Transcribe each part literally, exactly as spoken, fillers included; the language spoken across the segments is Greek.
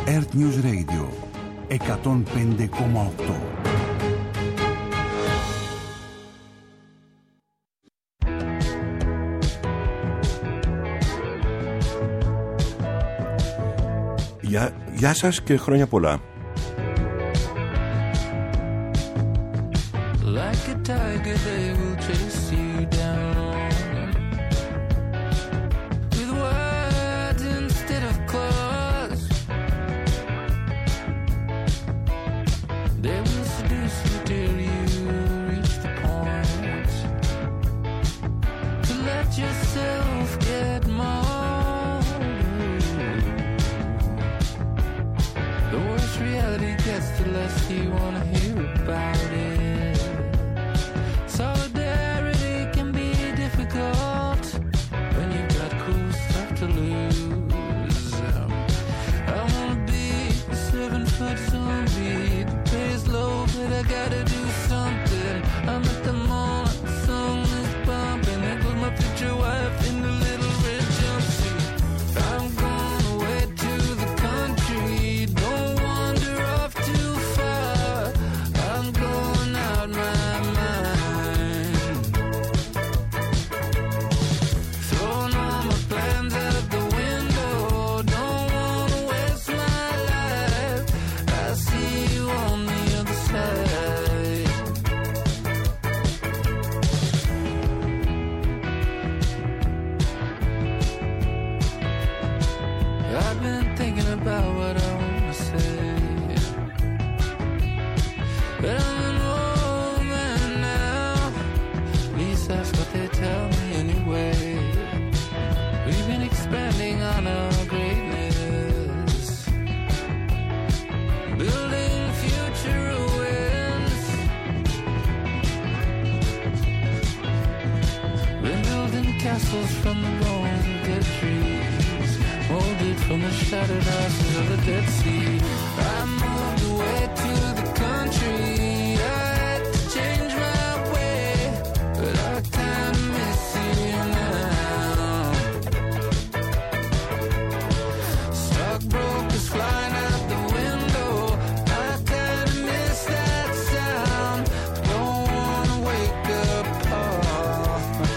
Earth News Radio εκατόν πέντε κόμμα οκτώ. Γεια, γεια σας και χρόνια πολλά. Like a tiger they will chase you down with words instead of claws. They will seduce you till you reach the point to let yourself get mauled. The worse reality gets, the less you want to hear about it. Solidarity can be difficult when you've got cool stuff to lose. Um, I wanna be a seven-foot zombie. The pay's low, but I gotta do something. I'm at the mall, the song is bumping. There goes my future wife in the little red jumpsuit. I'm going away to the country. Don't wander off too far. I'm going out my mind. Throwing all my plans out the window. Don't wanna waste my life. I'll see you on the other side. I've been thinking about what I wanna say, but I'm an old man now. At least that's what they tell me anyway. We've been expanding on our greatness, building future ruins. Been building castles from the bones of dead trees, molded from the shattered ashes of the Dead Sea. I moved away to the country. I had to change my way, but I kinda miss you now. Stockbrokers flying out the window. I kinda miss that sound. Don't wanna wake up, Paul.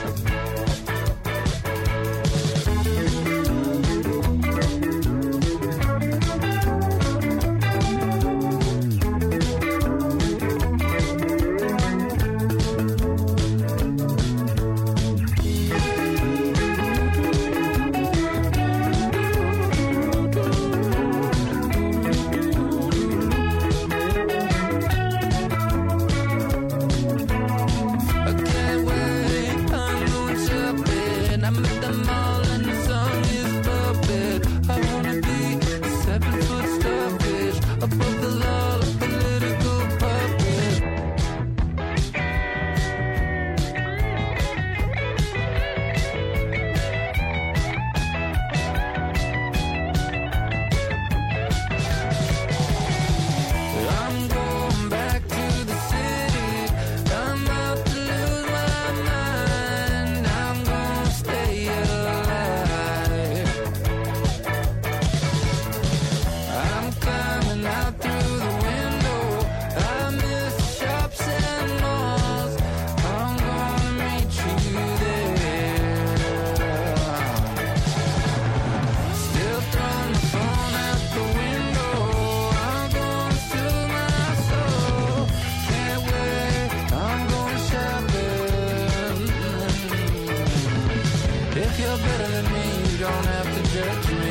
I can't wait, I'm going shopping. I'm at the mall and the song is bumping. I wanna be a seven-foot starfish above the law, a political puppet. I'm going back to the city. I'm out to lose my mind. I'm gonna stay alive. I'm climbing out through the window. I miss shops and malls. I'm gonna meet you there. Still throwing the phone out the window. I'm going through my soul. Can't wait, I'm going shopping. If you're better than me, you don't have to judge me.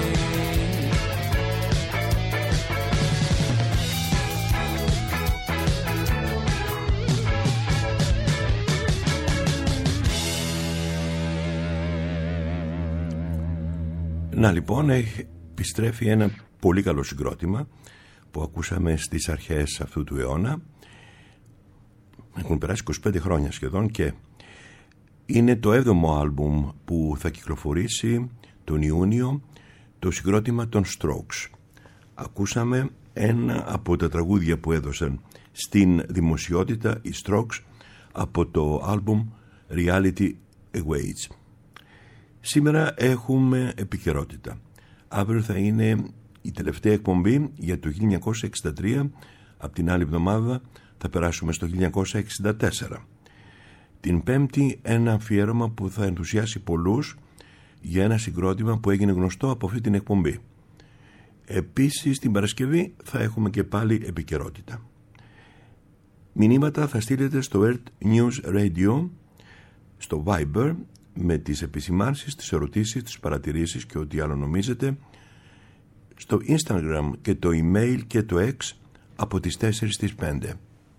Να λοιπόν, έχει- επιστρέφει ένα πολύ καλό συγκρότημα που ακούσαμε στις αρχές αυτού του αιώνα. Έχουν περάσει είκοσι πέντε χρόνια σχεδόν και είναι το έβδομο άλμπουμ που θα κυκλοφορήσει τον Ιούνιο, το συγκρότημα των Strokes. Ακούσαμε ένα από τα τραγούδια που έδωσαν στην δημοσιότητα οι Strokes από το άλμπουμ Reality Awaits. Σήμερα έχουμε επικαιρότητα. Αύριο θα είναι Η τελευταία εκπομπή για το χίλια εννιακόσια εξήντα τρία, από την άλλη εβδομάδα θα περάσουμε στο χίλια εννιακόσια εξήντα τέσσερα. Την Πέμπτη ένα αφιέρωμα που θα ενθουσιάσει πολλούς για ένα συγκρότημα που έγινε γνωστό από αυτή την εκπομπή. Επίσης την Παρασκευή θα έχουμε και πάλι επικαιρότητα. Μηνύματα θα στείλετε στο Earth News Radio, στο Viber, με τις επισημάνσεις, τις ερωτήσεις, τις παρατηρήσεις και ό,τι άλλο νομίζετε, στο Instagram και το email και το X από τις τέσσερις στις πέντε.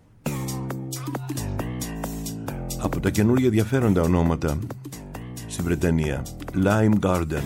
Από τα καινούργια ενδιαφέροντα ονόματα στη Βρετανία, Lime Garden.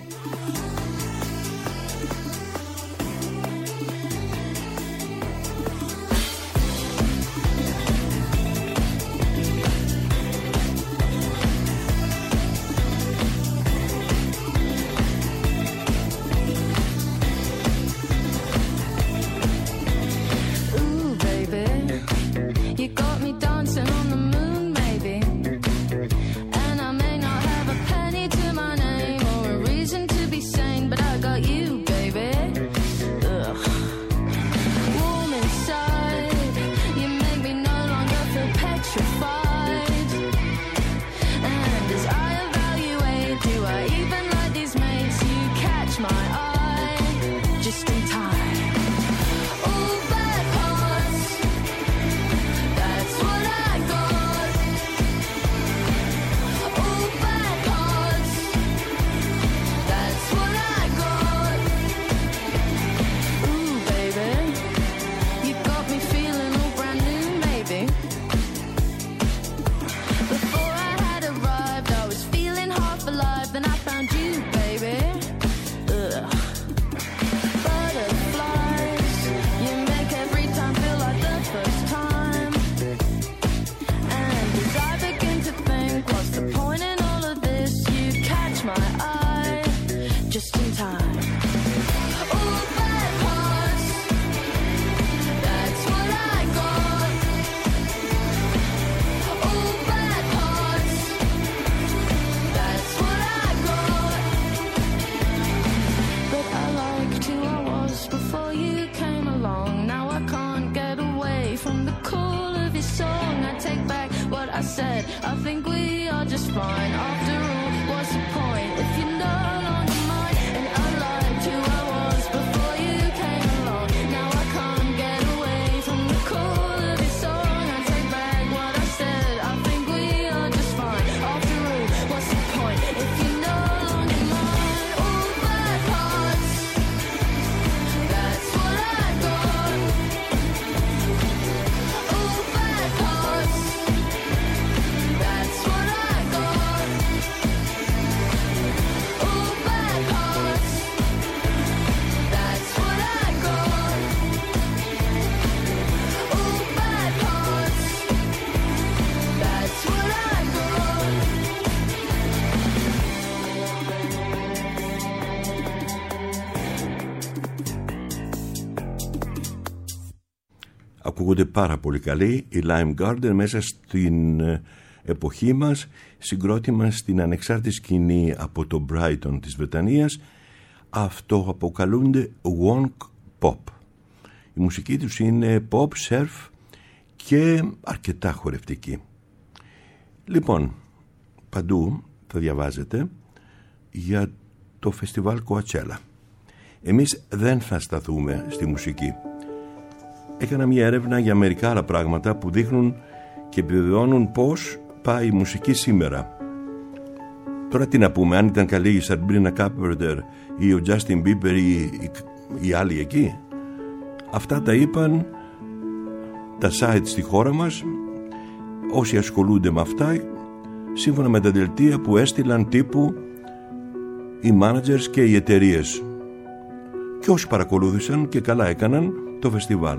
Ακούγονται πάρα πολύ καλή η Lime Garden μέσα στην εποχή μας, συγκρότημα στην ανεξάρτητη σκηνή από το Brighton της Βρετανίας. Αυτό αποκαλούνται Wonk Pop. Η μουσική τους είναι pop, surf και αρκετά χορευτική. Λοιπόν, παντού θα διαβάζετε για το φεστιβάλ Coachella. Εμείς δεν θα σταθούμε στη μουσική. Έκανα μια έρευνα για μερικά άλλα πράγματα που δείχνουν και επιβεβαιώνουν πώς πάει η μουσική σήμερα. Τώρα τι να πούμε, αν ήταν καλή η Sabrina Carpenter ή ο Justin Bieber ή οι άλλοι εκεί. Αυτά τα είπαν τα site στη χώρα μας, όσοι ασχολούνται με αυτά, σύμφωνα με τα δελτία που έστειλαν τύπου οι managers και οι εταιρείες. Και όσοι παρακολούθησαν και καλά έκαναν το φεστιβάλ.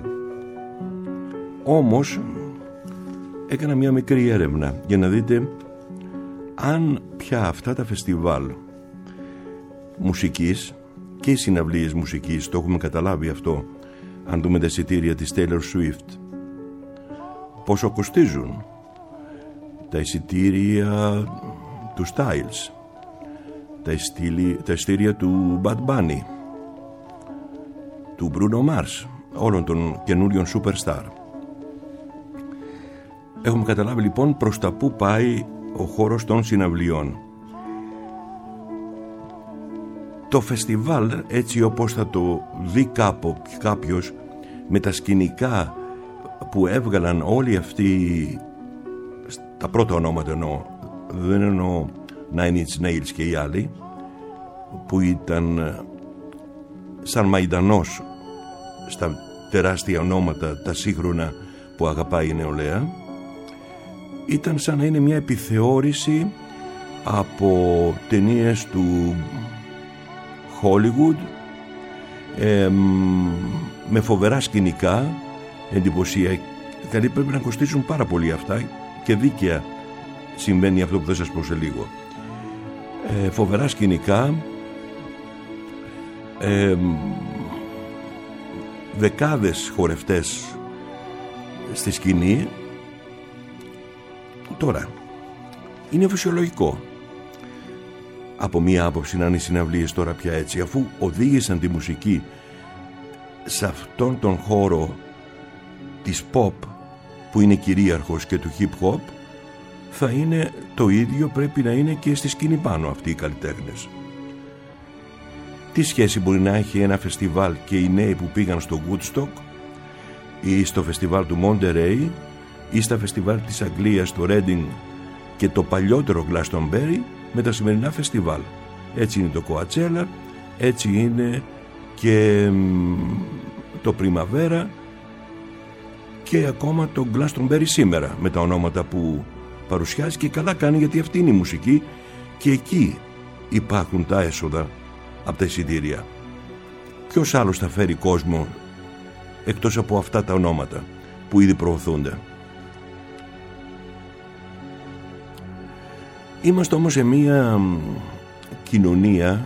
Όμως έκανα μια μικρή έρευνα για να δείτε αν πια αυτά τα φεστιβάλ μουσικής και οι συναυλίες μουσικής, το έχουμε καταλάβει αυτό, αν δούμε τα εισιτήρια της Taylor Swift, πόσο κοστίζουν τα εισιτήρια του Styles, τα εισιτήρια του Bad Bunny, του Bruno Mars, όλων των καινούριων superstar. Έχουμε καταλάβει λοιπόν προς τα που πάει ο χώρος των συναυλιών. Το φεστιβάλ, έτσι όπως θα το δει κάπου κάποιος, με τα σκηνικά που έβγαλαν όλοι αυτοί, τα πρώτα ονόματα εννοώ, δεν εννοώ Nine Inch Nails και οι άλλοι, που ήταν σαν μαϊντανός στα τεράστια ονόματα, τα σύγχρονα που αγαπάει η νεολαία, ήταν σαν να είναι μια επιθεώρηση από ταινίες του Hollywood, ε, με φοβερά σκηνικά, εντυπωσιακά. Δηλαδή πρέπει να κοστίζουν πάρα πολύ αυτά, και δίκαια συμβαίνει αυτό που θα σας πω σε λίγο. Ε, φοβερά σκηνικά, ε, δεκάδες χορευτές στη σκηνή. Τώρα είναι φυσιολογικό από μία άποψη να είναι οι συναυλίες τώρα πια έτσι, αφού οδήγησαν τη μουσική σε αυτόν τον χώρο της pop που είναι κυρίαρχος και του hip hop, θα είναι το ίδιο, πρέπει να είναι και στη σκηνή πάνω αυτοί οι καλλιτέχνες. Τι σχέση μπορεί να έχει ένα φεστιβάλ και οι νέοι που πήγαν στο Woodstock ή στο φεστιβάλ του Monterey ή στα φεστιβάλ της Αγγλίας, το Reading και το παλιότερο Glastonbury, με τα σημερινά φεστιβάλ? Έτσι είναι το Coachella, έτσι είναι και το Primavera και ακόμα το Glastonbury σήμερα, με τα ονόματα που παρουσιάζει, και καλά κάνει, γιατί αυτή είναι η μουσική και εκεί υπάρχουν τα έσοδα από τα εισιτήρια. Ποιος άλλος θα φέρει κόσμο εκτός από αυτά τα ονόματα που ήδη προωθούνται? Είμαστε όμως σε μια κοινωνία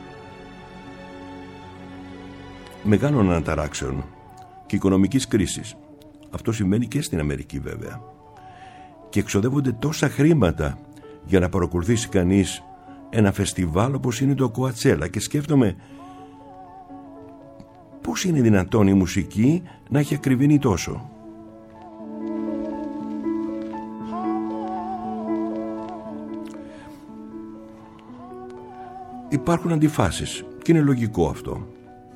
μεγάλων αναταράξεων και οικονομικής κρίσης. Αυτό συμβαίνει και στην Αμερική βέβαια. Και εξοδεύονται τόσα χρήματα για να παρακολουθήσει κανείς ένα φεστιβάλ όπως είναι το Coachella, και σκέφτομαι πώς είναι δυνατόν η μουσική να έχει ακριβήνει τόσο. Υπάρχουν αντιφάσεις και είναι λογικό αυτό.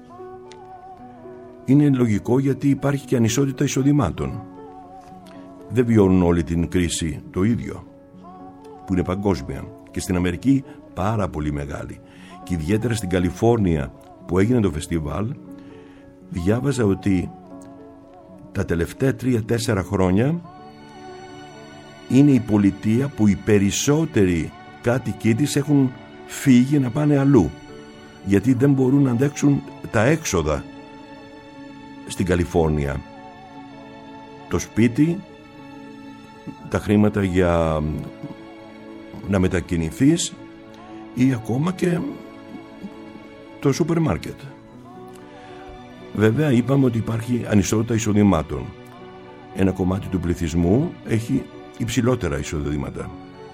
Είναι λογικό γιατί υπάρχει και ανισότητα εισοδημάτων. Δεν βιώνουν όλη την κρίση το ίδιο, που είναι παγκόσμια, και στην Αμερική πάρα πολύ μεγάλη, και ιδιαίτερα στην Καλιφόρνια που έγινε το φεστιβάλ. Διάβαζα ότι τα τελευταία τρία τέσσερα χρόνια είναι η πολιτεία που οι περισσότεροι κάτοικοι της έχουν φύγει να πάνε αλλού, γιατί δεν μπορούν να αντέξουν τα έξοδα στην Καλιφόρνια, το σπίτι, τα χρήματα για να μετακινηθείς ή ακόμα και το σούπερ μάρκετ. Βέβαια είπαμε ότι υπάρχει ανισότητα εισοδημάτων. Ένα κομμάτι του πληθυσμού έχει υψηλότερα εισοδήματα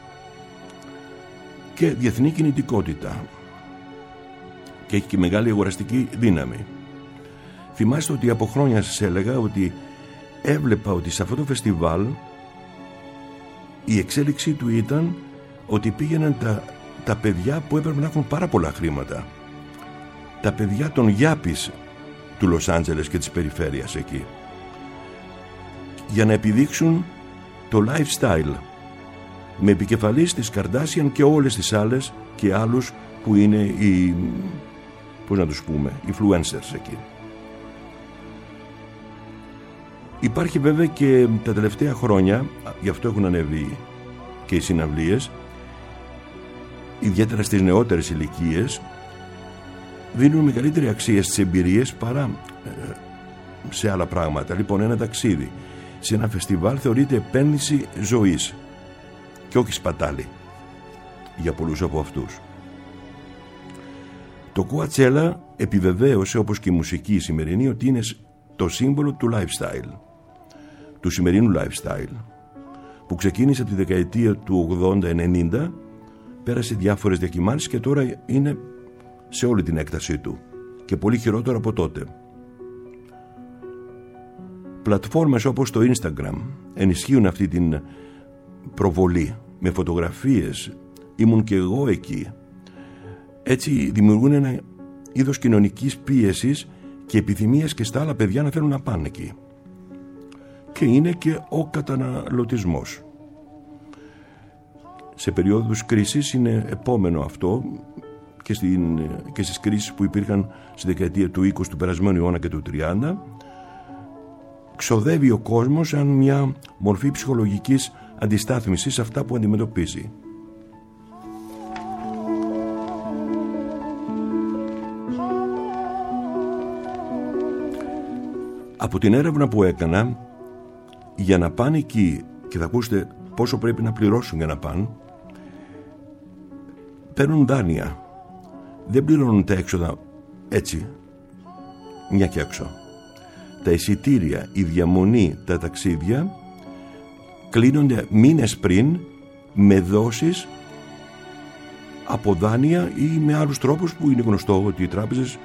και διεθνή κινητικότητα και έχει και μεγάλη αγοραστική δύναμη. Θυμάστε ότι από χρόνια σας έλεγα ότι έβλεπα ότι σε αυτό το φεστιβάλ η εξέλιξή του ήταν ότι πήγαιναν τα, τα παιδιά που έπρεπε να έχουν πάρα πολλά χρήματα, τα παιδιά των γιάπης του Λος Άντζελες και της περιφέρειας εκεί, για να επιδείξουν το lifestyle, με επικεφαλής της Καρντάσιαν και όλες τις άλλες και άλλους που είναι οι, πώς να τους πούμε, influencers εκεί. Υπάρχει βέβαια και τα τελευταία χρόνια, γι' αυτό έχουν ανέβει και οι συναυλίες, ιδιαίτερα στις νεότερες ηλικίες, δίνουν μεγαλύτερη αξία στις εμπειρίες παρά ε, σε άλλα πράγματα. Λοιπόν, ένα ταξίδι σε ένα φεστιβάλ θεωρείται επένδυση ζωής και όχι σπατάλη για πολλούς από αυτούς. Το Coachella επιβεβαίωσε, όπως και η μουσική σημερινή, ότι είναι το σύμβολο του lifestyle, του σημερινού lifestyle, που ξεκίνησε από τη δεκαετία του ογδόντα ενενήντα, πέρασε διάφορες διακυμάνσεις και τώρα είναι σε όλη την έκτασή του και πολύ χειρότερο από τότε. πλατφόρμες όπως το Instagram ενισχύουν αυτή την προβολή με φωτογραφίες, ήμουν και εγώ εκεί. Έτσι δημιουργούν ένα είδος κοινωνικής πίεσης και επιθυμίας και στα άλλα παιδιά να θέλουν να πάνε εκεί. Και είναι και ο καταναλωτισμός. Σε περίοδους κρίσης είναι επόμενο αυτό και, στην, και στις κρίσεις που υπήρχαν στη δεκαετία του είκοσι του περασμένου αιώνα και του τριάντα, ξοδεύει ο κόσμος σαν μια μορφή ψυχολογικής αντιστάθμισης σε αυτά που αντιμετωπίζει. Από την έρευνα που έκανα, για να πάνε εκεί, και θα ακούσετε πόσο πρέπει να πληρώσουν για να πάνε, παίρνουν δάνεια. Δεν πληρώνουν τα έξοδα έτσι, μια και έξω. Τα εισιτήρια, η διαμονή, τα ταξίδια κλείνονται μήνες πριν με δόσεις από δάνεια ή με άλλους τρόπους που είναι γνωστό ότι οι τράπεζες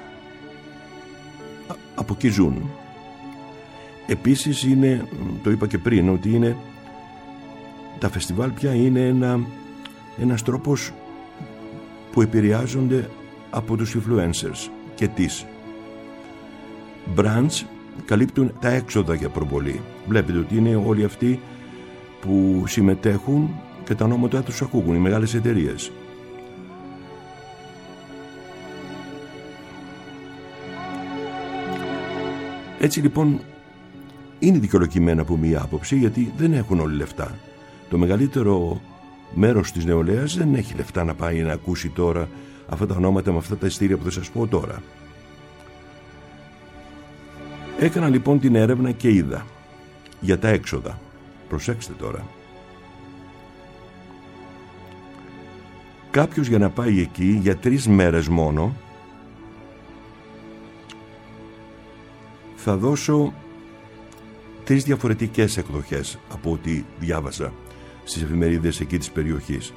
από εκεί ζουν. Επίσης είναι, το είπα και πριν, ότι είναι τα φεστιβάλ πια είναι ένα, ένας τρόπος που επηρεάζονται από τους influencers και τις brands καλύπτουν τα έξοδα για προβολή. Βλέπετε ότι είναι όλοι αυτοί που συμμετέχουν και τα ονόματα τους ακούγουν, οι μεγάλες εταιρείες. Έτσι λοιπόν είναι δικαιολογημένα από μία άποψη, γιατί δεν έχουν όλοι λεφτά. Το μεγαλύτερο μέρος της νεολαίας δεν έχει λεφτά να πάει να ακούσει τώρα αυτά τα ονόματα με αυτά τα ειστήρια που θα σας πω τώρα. Έκανα λοιπόν την έρευνα και είδα για τα έξοδα. Προσέξτε τώρα. Κάποιος για να πάει εκεί για τρεις μέρες μόνο θα δώσω τρεις διαφορετικές εκδοχές από ό,τι διάβασα στις εφημερίδες εκεί της περιοχής.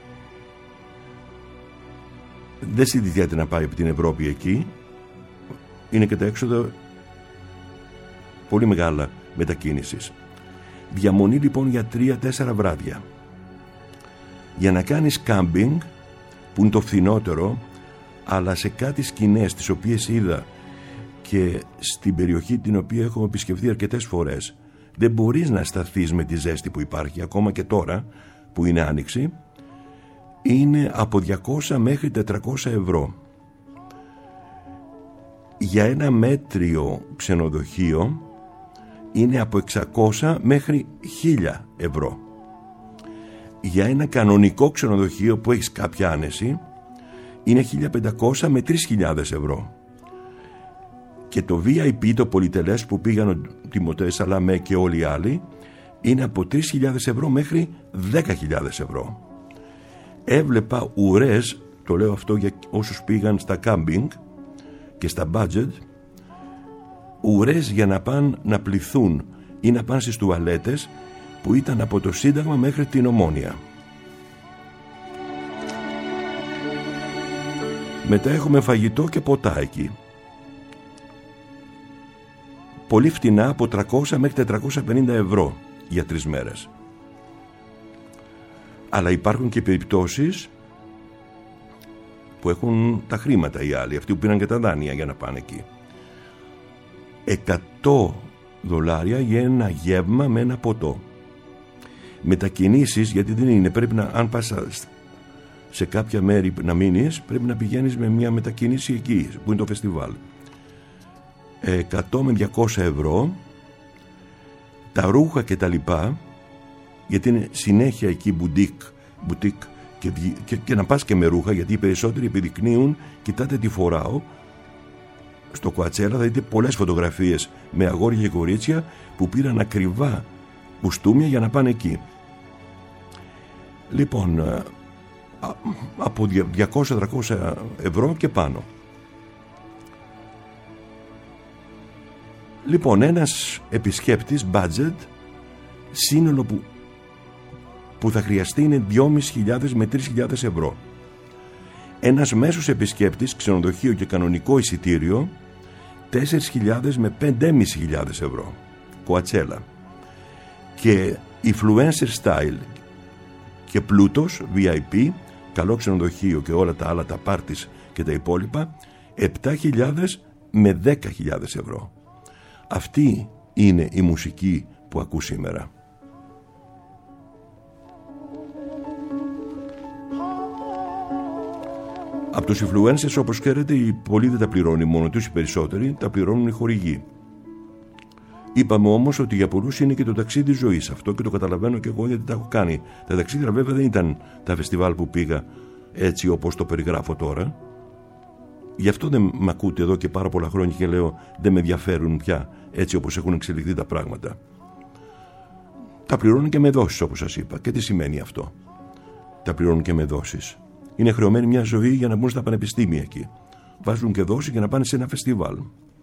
Δεν συντηρείται να πάει από την Ευρώπη εκεί. Είναι και τα έξοδα πολύ μεγάλα μετακίνησης. Διαμονή λοιπόν για τρία-τέσσερα βράδια. Για να κάνεις κάμπινγκ, που είναι το φθηνότερο, αλλά σε κάτι σκηνές τις οποίες είδα και στην περιοχή την οποία έχω επισκεφθεί αρκετές φορές, δεν μπορείς να σταθείς με τη ζέστη που υπάρχει ακόμα και τώρα που είναι άνοιξη. Είναι από διακόσια μέχρι τετρακόσια ευρώ. Για ένα μέτριο ξενοδοχείο είναι από εξακόσια μέχρι χίλια ευρώ. Για ένα κανονικό ξενοδοχείο που έχεις κάποια άνεση είναι χίλια πεντακόσια με τρεις χιλιάδες ευρώ. Και το βι άι πι, το πολυτελές που πήγαν ο Τιμωτέ Σαλαμέ και όλοι οι άλλοι, είναι από τρεις χιλιάδες ευρώ μέχρι δέκα χιλιάδες ευρώ. Έβλεπα ουρές, το λέω αυτό για όσους πήγαν στα κάμπινγκ και στα budget, ουρές για να πάνε να πληθούν ή να πάνε στις τουαλέτες που ήταν από το Σύνταγμα μέχρι την Ομόνια. Μετά έχουμε φαγητό και ποτά εκεί. Πολύ φτηνά, από τριακόσια μέχρι τετρακόσια πενήντα ευρώ για τρεις μέρες. Αλλά υπάρχουν και περιπτώσεις που έχουν τα χρήματα οι άλλοι, αυτοί που πήραν και τα δάνεια για να πάνε εκεί. εκατό δολάρια για ένα γεύμα με ένα ποτό. Μετακινήσεις, γιατί δεν είναι, πρέπει να, αν πας σε κάποια μέρη να μείνεις, πρέπει να πηγαίνεις με μια μετακίνηση εκεί που είναι το φεστιβάλ. εκατό με διακόσια ευρώ, τα ρούχα και τα λοιπά, γιατί είναι συνέχεια εκεί μπουτίκ, μπουτίκ και, και, και να πας και με ρούχα, γιατί οι περισσότεροι επιδεικνύουν, κοιτάτε τι φοράω. Στο Κοατσέλα θα δείτε πολλές φωτογραφίες με αγόρια και κορίτσια που πήραν ακριβά κουστούμια για να πάνε εκεί. Λοιπόν, από διακόσια με τριακόσια ευρώ και πάνω. Λοιπόν, ένας επισκέπτης budget, σύνολο που, που θα χρειαστεί είναι δυόμισι χιλιάδες με τρεις χιλιάδες ευρώ. Ένας μέσος επισκέπτης, ξενοδοχείο και κανονικό εισιτήριο, τέσσερις χιλιάδες με πέντε χιλιάδες ευρώ. Coachella. Και influencer style και πλούτος, βι άι πι, καλό ξενοδοχείο και όλα τα άλλα, τα πάρτις και τα υπόλοιπα, επτά χιλιάδες με δέκα χιλιάδες ευρώ. Αυτή είναι η μουσική που ακούς σήμερα. Από τους influencers, όπως ξέρετε, οι πολλοί δεν τα πληρώνουν μόνο τους, οι περισσότεροι τα πληρώνουν οι χορηγοί. Είπαμε όμως ότι για πολλούς είναι και το ταξίδι ζωής αυτό, και το καταλαβαίνω και εγώ, γιατί τα έχω κάνει. Τα ταξίδια βέβαια δεν ήταν τα φεστιβάλ που πήγα έτσι όπως το περιγράφω τώρα. Γι' αυτό δεν μ' ακούτε εδώ και πάρα πολλά χρόνια και λέω δεν με ενδιαφέρουν πια έτσι όπως έχουν εξελιχθεί τα πράγματα. Τα πληρώνουν και με δόσεις, όπως σας είπα. Και τι σημαίνει αυτό? Τα πληρώνουν και με δόσεις. Είναι χρεωμένοι μια ζωή για να μπουν στα πανεπιστήμια εκεί. Βάζουν και δόση για να πάνε σε ένα φεστιβάλ.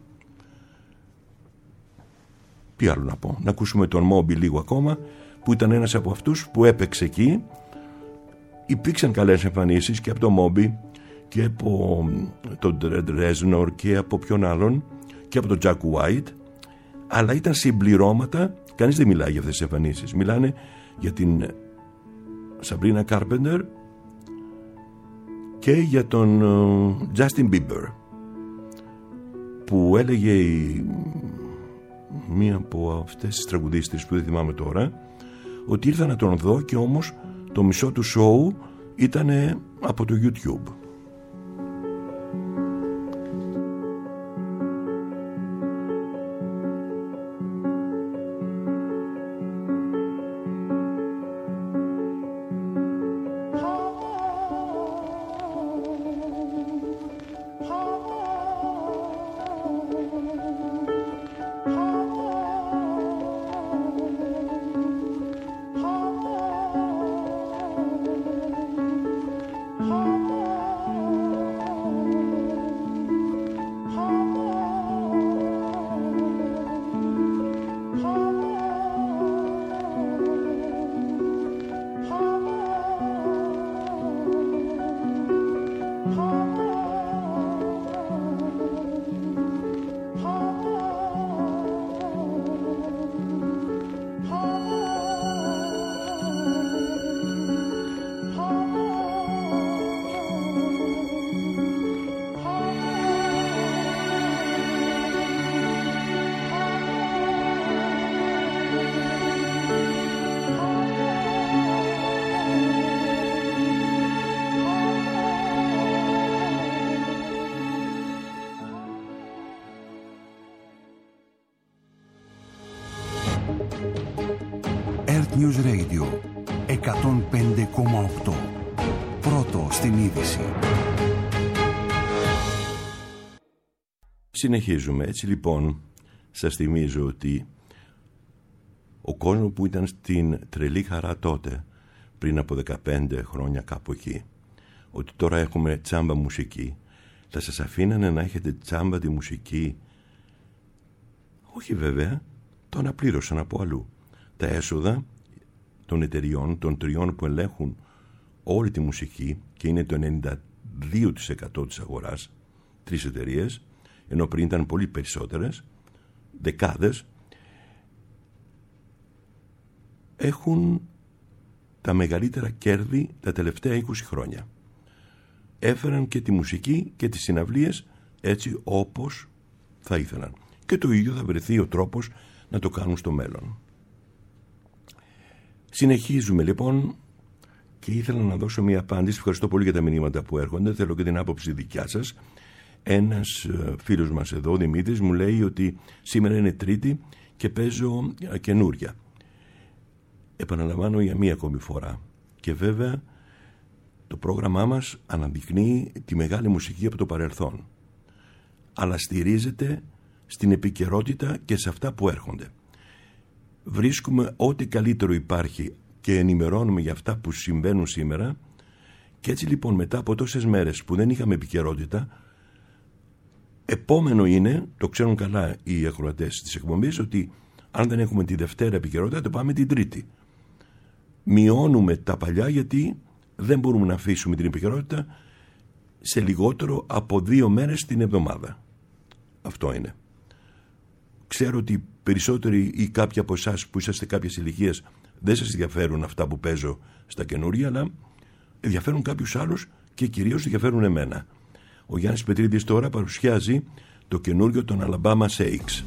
Τι άλλο να πω? Να ακούσουμε τον Μόμπι λίγο ακόμα, που ήταν ένας από αυτούς που έπαιξε εκεί. Υπήρξαν καλές εμφανίσεις και από τον Μόμπι και από τον Τρεντ Ρέζνορ και από ποιον άλλον και από τον Τζακ White, αλλά ήταν συμπληρώματα. Κανείς δεν μιλάει για αυτές τις εμφανίσεις. Μιλάνε για την Σαμπρίνα Κάρπεντερ και για τον Justin Bieber, που έλεγε η, μία από αυτές τις τραγουδίστρες που δεν θυμάμαι τώρα, ότι ήρθα να τον δω και όμως το μισό του σοου ήταν από το YouTube. Earth News Radio εκατόν πέντε κόμμα οκτώ. Πρώτο στην είδηση. Συνεχίζουμε. Έτσι λοιπόν, σας θυμίζω ότι ο κόσμος που ήταν στην τρελή χαρά τότε, πριν από δεκαπέντε χρόνια κάπου εκεί, ότι τώρα έχουμε τσάμπα μουσική, θα σας αφήνανε να έχετε τσάμπα τη μουσική? Όχι βέβαια, το αναπλήρωσαν από αλλού. Τα έσοδα των εταιριών, των τριών που ελέγχουν όλη τη μουσική, και είναι το ενενήντα δύο τοις εκατό της αγοράς, τρεις εταιρείες, ενώ πριν ήταν πολύ περισσότερες, δεκάδες, έχουν τα μεγαλύτερα κέρδη τα τελευταία είκοσι χρόνια. Έφεραν και τη μουσική και τις συναυλίες έτσι όπως θα ήθελαν. Και το ίδιο θα βρεθεί ο τρόπος να το κάνουν στο μέλλον. Συνεχίζουμε λοιπόν, και ήθελα να δώσω μια απάντηση. Ευχαριστώ πολύ για τα μηνύματα που έρχονται. Θέλω και την άποψη δικιά σας. Ένας φίλος μας εδώ, Δημήτρης, μου λέει ότι σήμερα είναι Τρίτη και παίζω καινούρια. Επαναλαμβάνω για μία ακόμη φορά. Και βέβαια το πρόγραμμά μας αναδεικνύει τη μεγάλη μουσική από το παρελθόν, αλλά στηρίζεται στην επικαιρότητα και σε αυτά που έρχονται. Βρίσκουμε ό,τι καλύτερο υπάρχει και ενημερώνουμε για αυτά που συμβαίνουν σήμερα. Και έτσι λοιπόν, μετά από τόσες μέρες που δεν είχαμε επικαιρότητα, επόμενο είναι, το ξέρουν καλά οι ακροατές της εκπομπής, ότι αν δεν έχουμε τη Δευτέρα επικαιρότητα, το πάμε την Τρίτη. Μειώνουμε τα παλιά, γιατί δεν μπορούμε να αφήσουμε την επικαιρότητα σε λιγότερο από δύο μέρες την εβδομάδα. Αυτό είναι. Ξέρω ότι περισσότεροι ή κάποιοι από εσάς που είσαστε κάποιες ηλικίες δεν σας ενδιαφέρουν αυτά που παίζω στα καινούρια, αλλά ενδιαφέρουν κάποιους άλλους και κυρίως ενδιαφέρουν εμένα. Ο Γιάννης Πετρίδης τώρα παρουσιάζει το καινούριο των Alabama Shakes.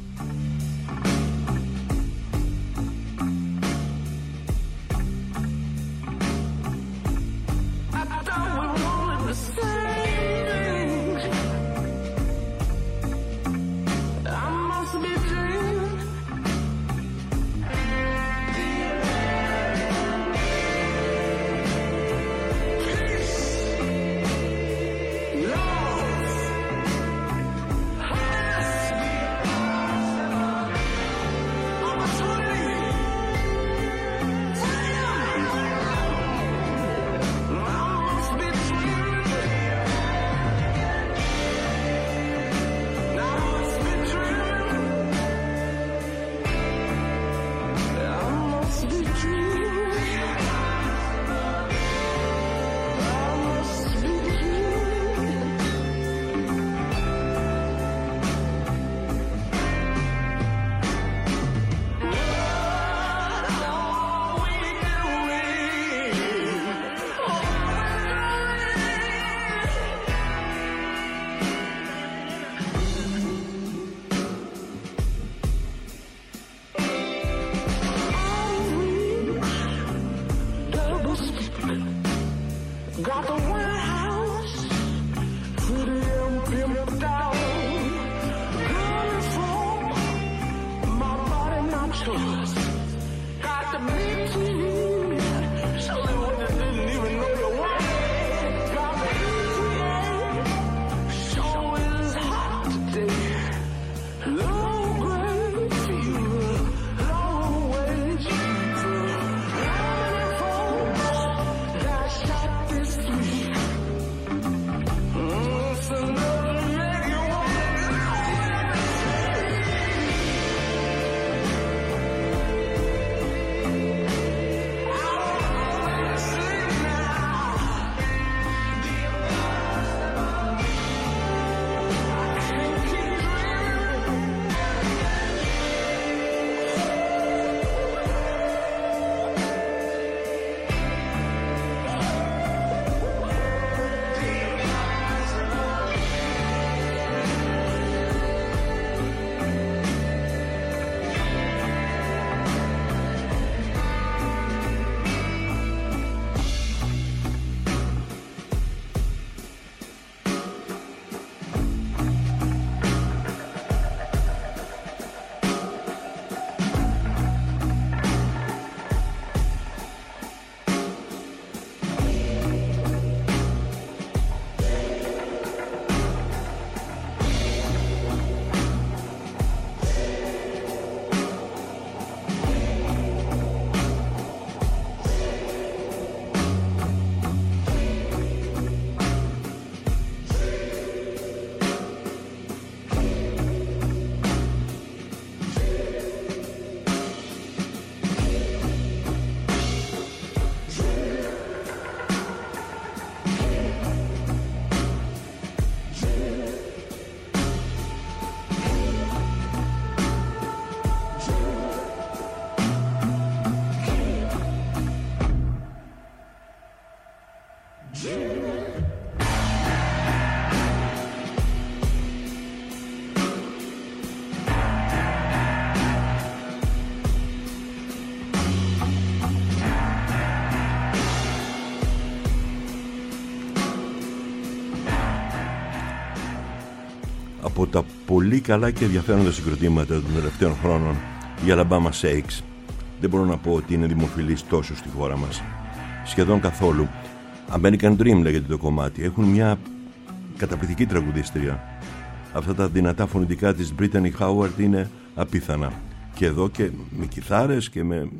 Από τα πολύ καλά και ενδιαφέροντα συγκροτήματα των τελευταίων χρόνων, οι Alabama Shakes, δεν μπορώ να πω ότι είναι δημοφιλής τόσο στη χώρα μας. Σχεδόν καθόλου. American Dream λέγεται το κομμάτι. Έχουν μια καταπληκτική τραγουδίστρια. Αυτά τα δυνατά φωνητικά της Brittany Howard είναι απίθανα. Και εδώ και με κιθάρες και με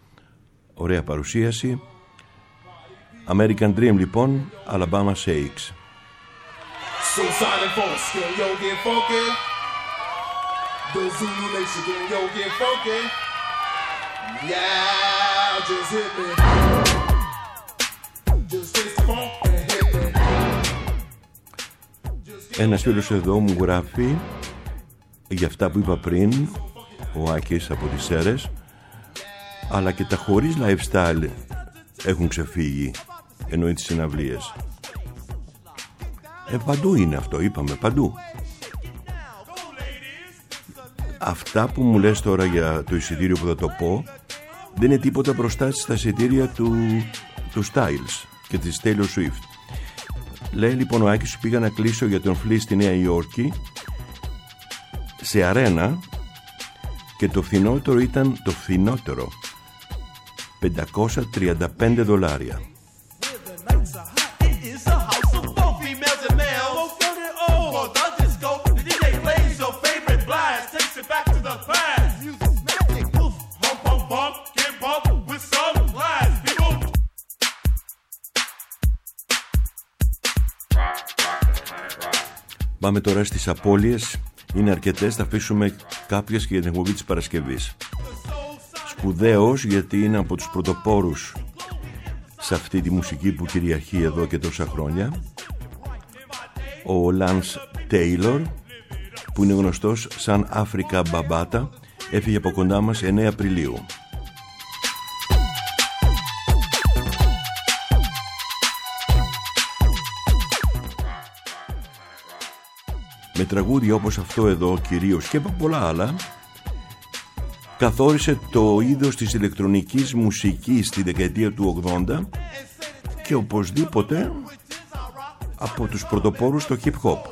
ωραία παρουσίαση. American Dream λοιπόν, Alabama Shakes. So Sonic Force, can yo get funky? The Zulu Nation, can yo get funky? Yeah, just hit me. Just taste the funk and hit me. Ένας φίλος εδώ μου γράφει για αυτά που είπα πριν ο Άκης από τις Σέρρες, αλλά και τα χωρίς lifestyle έχουν ξεφύγει, εννοεί τις συναυλίες. Ε, παντού είναι αυτό, είπαμε, παντού. Αυτά που μου λες τώρα για το εισιτήριο που θα το πω δεν είναι τίποτα μπροστά στα εισιτήρια του, του Styles και της Taylor Swift. Λέει λοιπόν ο Άκης, πήγα να κλείσω για τον Flea στη Νέα Υόρκη σε αρένα και το φθηνότερο ήταν το φθηνότερο πεντακόσια τριάντα πέντε δολάρια. Πάμε τώρα στις απώλειες. Είναι αρκετές, θα αφήσουμε κάποιες και για την εκπομπή της Παρασκευής. Σπουδαίος, γιατί είναι από τους πρωτοπόρους σε αυτή τη μουσική που κυριαρχεί εδώ και τόσα χρόνια, ο Lance Taylor, που είναι γνωστός σαν Afrika Bambaataa, έφυγε από κοντά μας εννέα Απριλίου. Με τραγούδια όπως αυτό εδώ κυρίως και πολλά άλλα, καθόρισε το είδος της ηλεκτρονικής μουσικής στη δεκαετία του ογδόντα και οπωσδήποτε από τους πρωτοπόρους στο hip hop.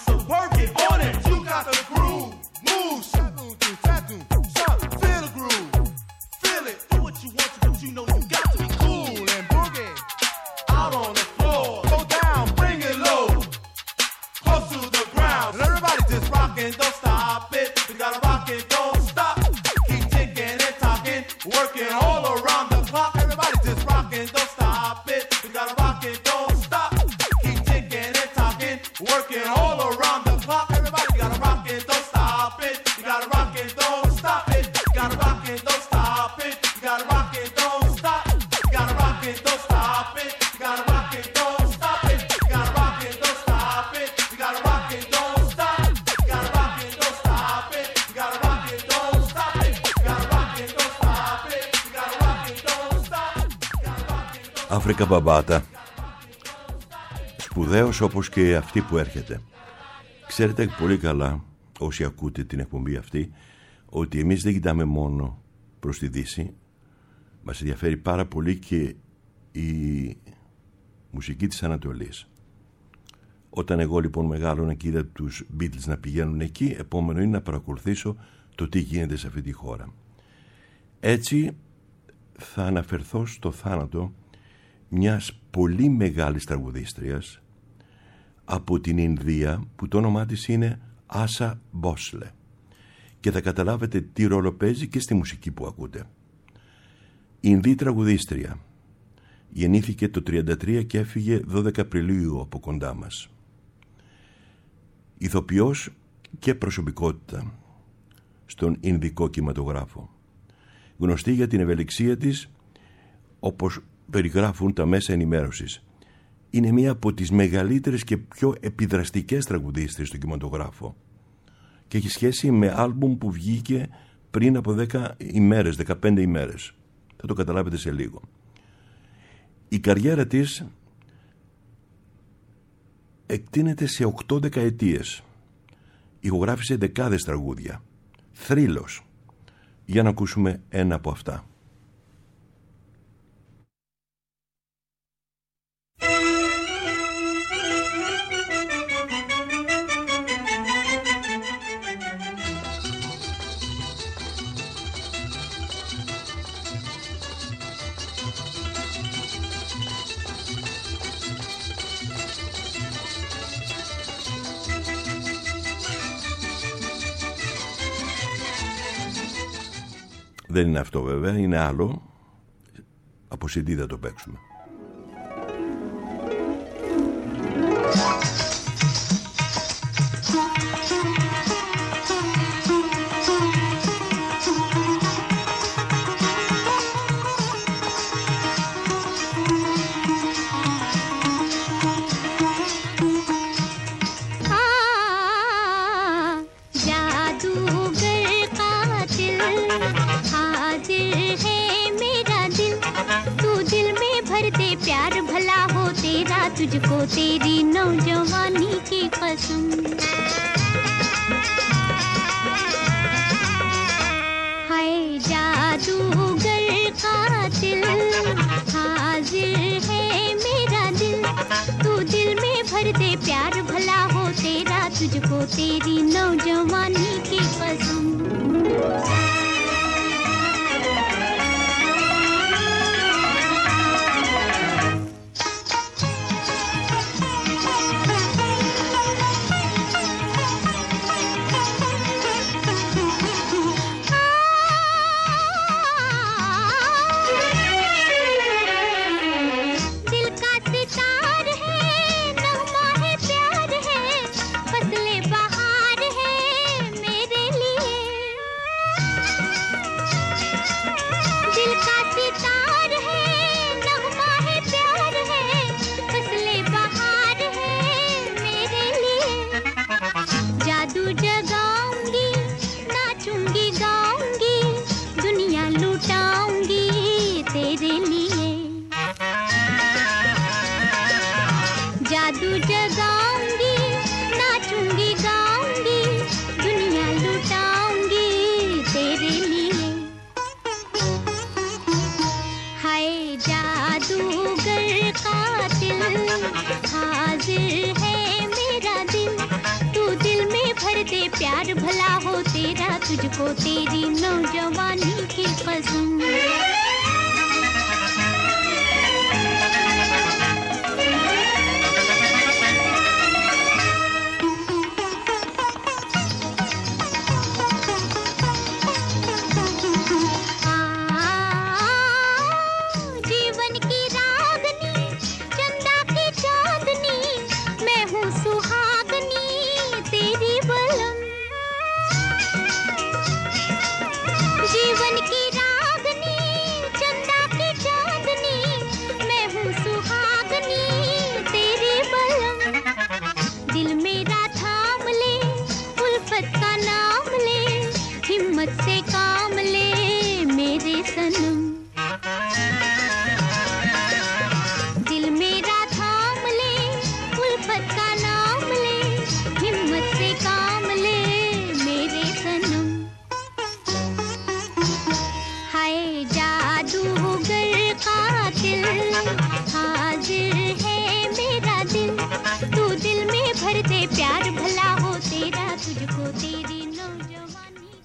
Feel the groove. rockin', don't stop it. We gotta rock it, don't stop. Keep ticking and talking, working all around the clock. Everybody just rockin', don't stop it. We gotta rock it, don't stop. Keep ticking and talking, working all around the clock. Everybody gotta rock it, don't stop it. You gotta rock it, don't stop it. You gotta rock it, don't stop it. You gotta rock it, don't stop. You gotta rock it, don't stop it. You gotta rock it, don't stop it. You gotta rock it, don't stop it. You gotta rock it, don't stop. You gotta rock it, don't stop it. You gotta rock it, don't stop it. You gotta rock it, don't stop it. You gotta rock it, don't stop. You gotta rock it, don't stop. Αφρικα Μπαμπάτα. Σπουδαίος όπως και αυτή που έρχεται. Ξέρετε πολύ καλά, όσοι ακούτε την εκπομπή αυτή, ότι εμείς δεν κοιτάμε μόνο προς τη Δύση. Μας ενδιαφέρει πάρα πολύ και η μουσική της Ανατολής. Όταν εγώ λοιπόν μεγάλωνα και είδα τους Beatles να πηγαίνουν εκεί, επόμενο είναι να παρακολουθήσω το τι γίνεται σε αυτή τη χώρα. Έτσι θα αναφερθώ στο θάνατο μιας πολύ μεγάλης τραγουδίστριας από την Ινδία, που το όνομά της είναι Άσα Μπόσλε, και θα καταλάβετε τι ρόλο παίζει και στη μουσική που ακούτε. Ινδή τραγουδίστρια, γεννήθηκε το τριάντα τρία και έφυγε δώδεκα Απριλίου από κοντά μας. Ηθοποιός και προσωπικότητα στον Ινδικό κινηματογράφο, γνωστή για την ευελιξία της, όπως περιγράφουν τα μέσα ενημέρωσης. Είναι μία από τις μεγαλύτερες και πιο επιδραστικές τραγουδίστρες στον κινηματογράφο και έχει σχέση με άλμπουμ που βγήκε πριν από δέκα ημέρες, δεκαπέντε ημέρες. Θα το καταλάβετε σε λίγο. Η καριέρα της εκτείνεται σε οκτώ δεκαετίες. Ηχογράφησε δεκάδες τραγούδια. Θρύλος. Για να ακούσουμε ένα από αυτά. Δεν είναι αυτό βέβαια, είναι άλλο. Από σι ντι θα το παίξουμε. तुझको तेरी नौजवानी की कसम हाय जादूगर कातिल हाजिर है मेरा दिल तू दिल में भर दे प्यार भला हो तेरा तुझको तेरी नौजवानी की कसम तुझको तेरी नौजवानी की कसम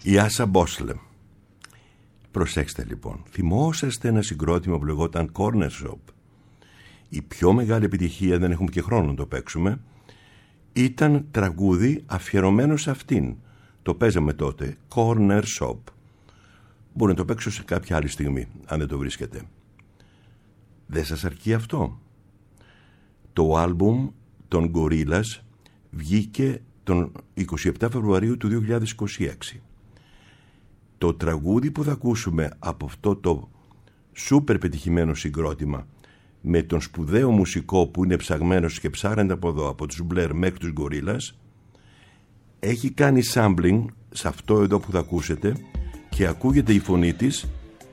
Η Άσα Μπόσλε. Προσέξτε λοιπόν, θυμόσαστε ένα συγκρότημα που λεγόταν Corner Shop. Η πιο μεγάλη επιτυχία, δεν έχουμε και χρόνο να το παίξουμε, ήταν τραγούδι αφιερωμένο σε αυτήν. Το παίζαμε τότε, Corner Shop. Μπορεί να το παίξω σε κάποια άλλη στιγμή, αν δεν το βρίσκετε. Δεν σας αρκεί αυτό? Το άλμπουμ των Gorillaz βγήκε τον εικοστή εβδόμη Φεβρουαρίου του δύο χιλιάδες είκοσι έξι. Το τραγούδι που θα ακούσουμε από αυτό το σούπερ πετυχημένο συγκρότημα, με τον σπουδαίο μουσικό που είναι ψαγμένος και ψάρεται από εδώ, από τους Blair μέχρι τους Gorillaz, έχει κάνει sampling σε αυτό εδώ που θα ακούσετε και ακούγεται η φωνή της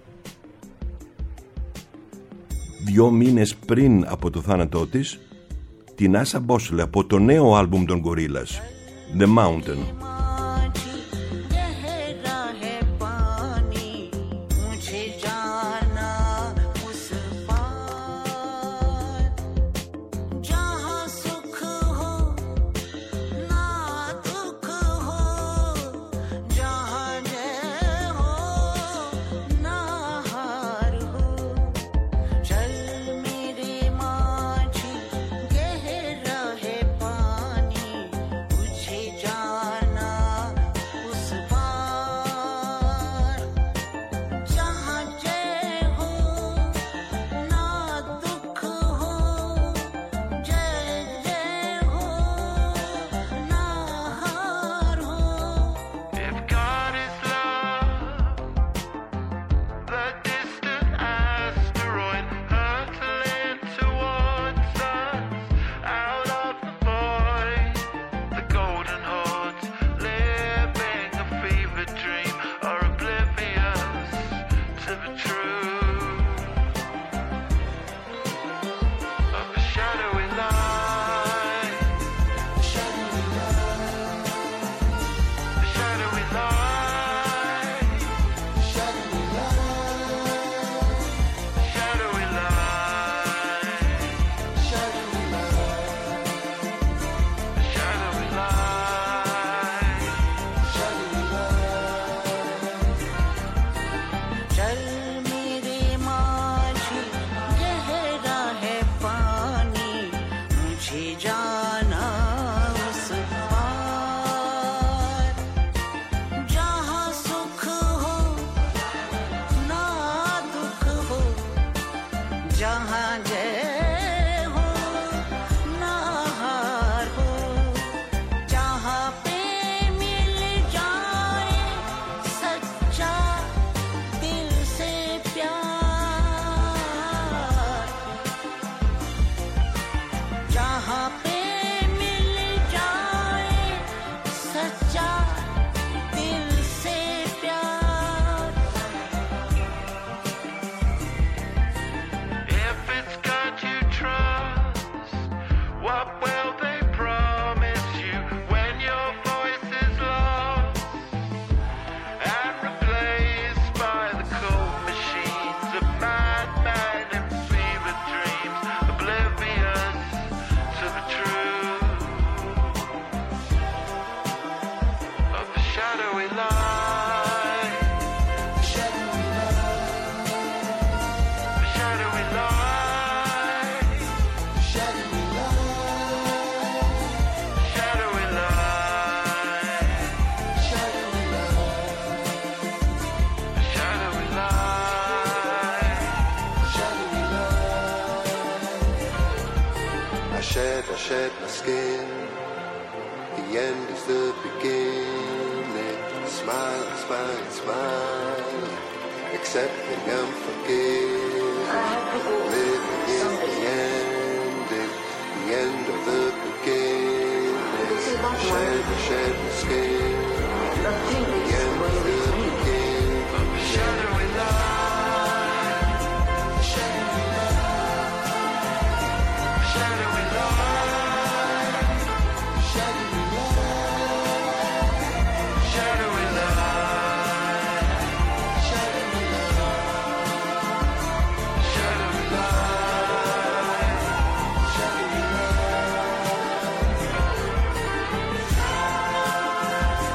δυο μήνες πριν από το θάνατό της, την Άσα Μπόσλε, από το νέο άλμπουμ των Gorillaz, The Mountain. shed, I shed my skin. The end is the beginning. Smile, smile, smile. Accepting and forgiving. Living in the ending. The end of the beginning. Shed, I shed my skin. The end is the beginning. Shadowy light. Shadowy light. Shadowy light. Shadowy light. Shadowy light. Shadowy light. Shadowy light. Shadowy light.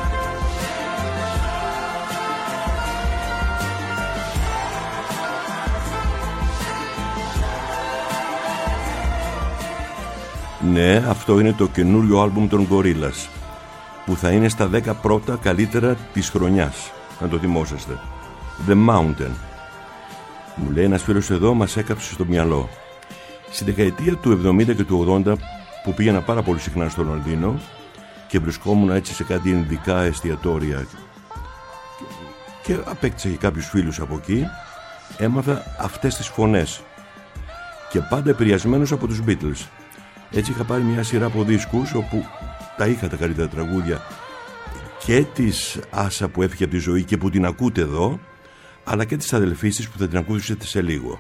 Ναι, αυτό είναι το καινούριο άλμπουμ των Gorillaz, που θα είναι στα δέκα πρώτα καλύτερα της χρονιάς, να το θυμόσαστε. The Mountain. Μου λέει ένας φίλος εδώ, μας έκαψε στο μυαλό. Στη δεκαετία του εβδομήντα και του ογδόντα, που πήγαινα πάρα πολύ συχνά στο Λονδίνο και βρισκόμουν έτσι σε κάτι ειδικά εστιατόρια και απέκτησα και κάποιους φίλους από εκεί, έμαθα αυτές τις φωνές και πάντα επηρεασμένος από τους Beatles. Έτσι είχα πάρει μια σειρά από δίσκους όπου τα είχα τα καλύτερα τραγούδια και της Άσα που έφυγε από τη ζωή και που την ακούτε εδώ, αλλά και της αδελφής της που θα την ακούσετε σε λίγο.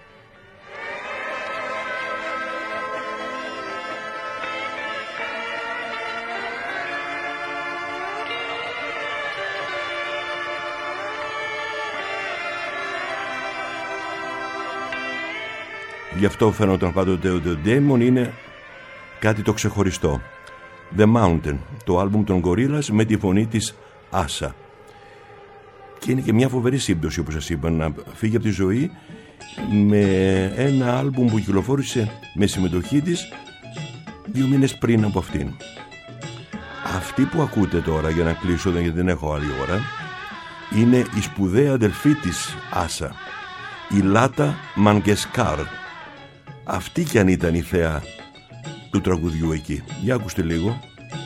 Γι' αυτό φαίνονταν πάντοτε ότι ο Damon είναι κάτι το ξεχωριστό. The Mountain, το άλμπουμ των Gorillaz με τη φωνή της Άσα. Και είναι και μια φοβερή σύμπτωση, όπως σας είπα, να φύγει από τη ζωή με ένα άλμπουμ που κυκλοφόρησε με συμμετοχή της δύο μήνες πριν από αυτήν. Αυτή που ακούτε τώρα, για να κλείσω γιατί δεν έχω άλλη ώρα, είναι η σπουδαία αδελφή της Άσα, η Λάτα Μανγκεσκάρ. Αυτή κι αν ήταν η θέα του τραγουδιού εκεί. Για ακούστε λίγο.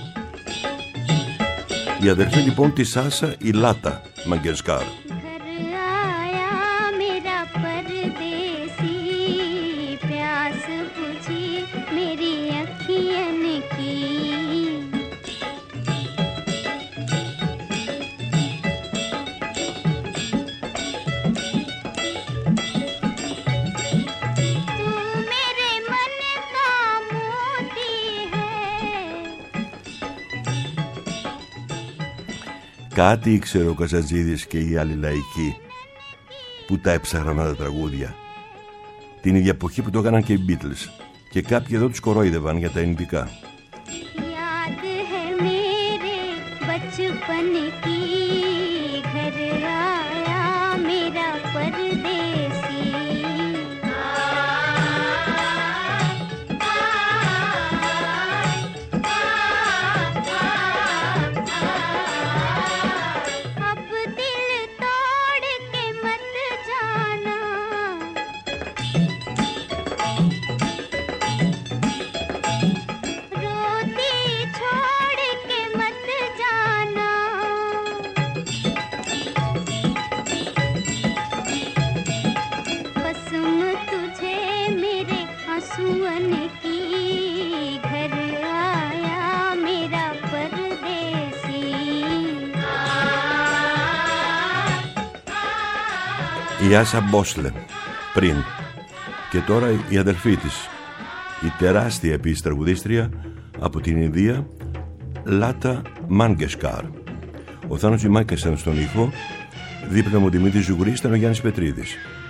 Η αδελφή λοιπόν της Άσα, η Λάτα Μανγκεσκάρ. Κάτι ήξερε ο Καζατζίδης και οι άλλοι λαϊκοί που τα έψαχναν τα τραγούδια. Την ίδια εποχή που το έκαναν και οι Beatles. Και κάποιοι εδώ τους κορόιδευαν για τα ινδικά. Η Άσα Μπόσλε πριν και τώρα η αδελφή της, η τεράστια επίσης τραγουδίστρια από την Ινδία, Λάτα Μανγκεσκάρ. Ο Θάνος Τζιμάκας ήταν στον ήχο, δίπλα μου ο Δημήτρης Ζουγουρής, ήταν ο Γιάννης Πετρίδης.